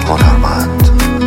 هنرمند.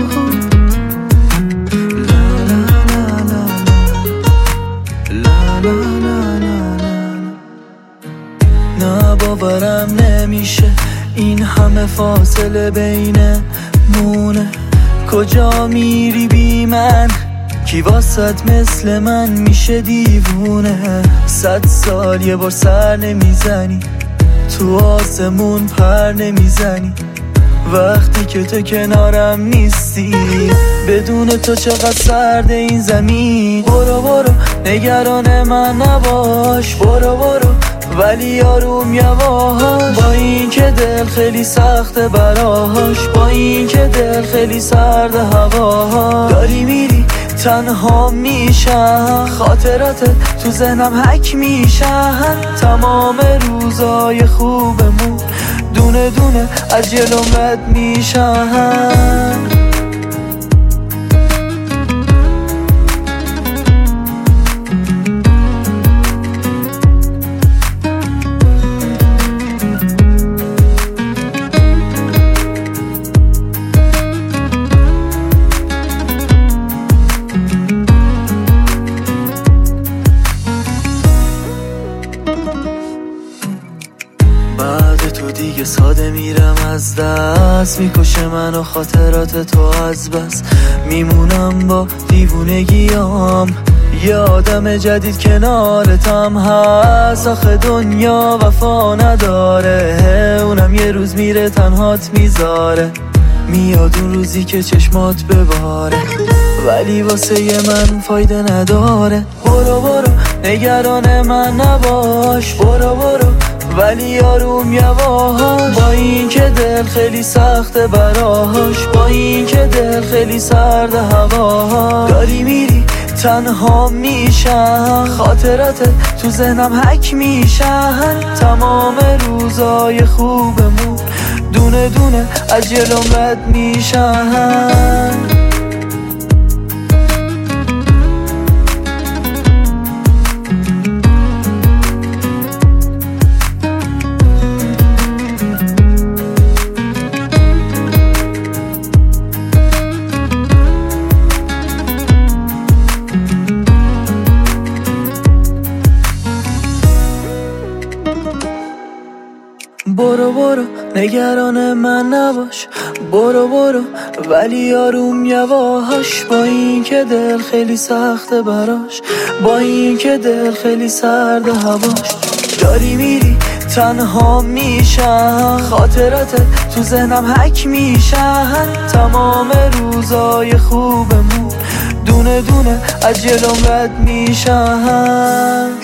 نه باورم نمیشه این همه فاصله بین مونه. کجا میری بی من؟ کی واسط مثل من میشه دیوونه؟ 100 سال یه بار سر نمیزنی، تو آسمون پر نمیزنی. وقتی که تو کنارم نیستی، بدون تو چقدر سرد این زمین. برو نگران من نباش، برو ولی آروم یواش. با این که دل خیلی سخته براش، با این که دل خیلی سرد هواش. داری میری تنها میشم، خاطرات تو ذهنم حک میشن. تمام روزای خوبمون دونه دونه از جلوم رد میشن. بعد تو دیگه ساده میرم از دست، میکشه منو خاطرات تو از بس. میمونم با دیوونگیام، یه آدم جدید کنارتم هست. آخه دنیا وفا نداره، اونم یه روز میره تنهات میذاره. میاد اون روزی که چشمات بباره، ولی واسه من فایده نداره. برو نگران من نباش، برو ولی آروم یواش. با این که دل خیلی سخته براش، با این که دل خیلی سرد هواش. داری میری تنها میشم، خاطرات تو ذهنم حک میشن. تمام روزای خوبمون دونه دونه از جلوم رد میشن. برو نگران من نباش، برو ولی آروم یواش. با این که دل خیلی سخته براش، با این که دل خیلی سرد هواش. داری میری تنها میشم، خاطرات تو ذهنم حک میشن. تمام روزای خوبمون دونه دونه از جلوم رد میشن.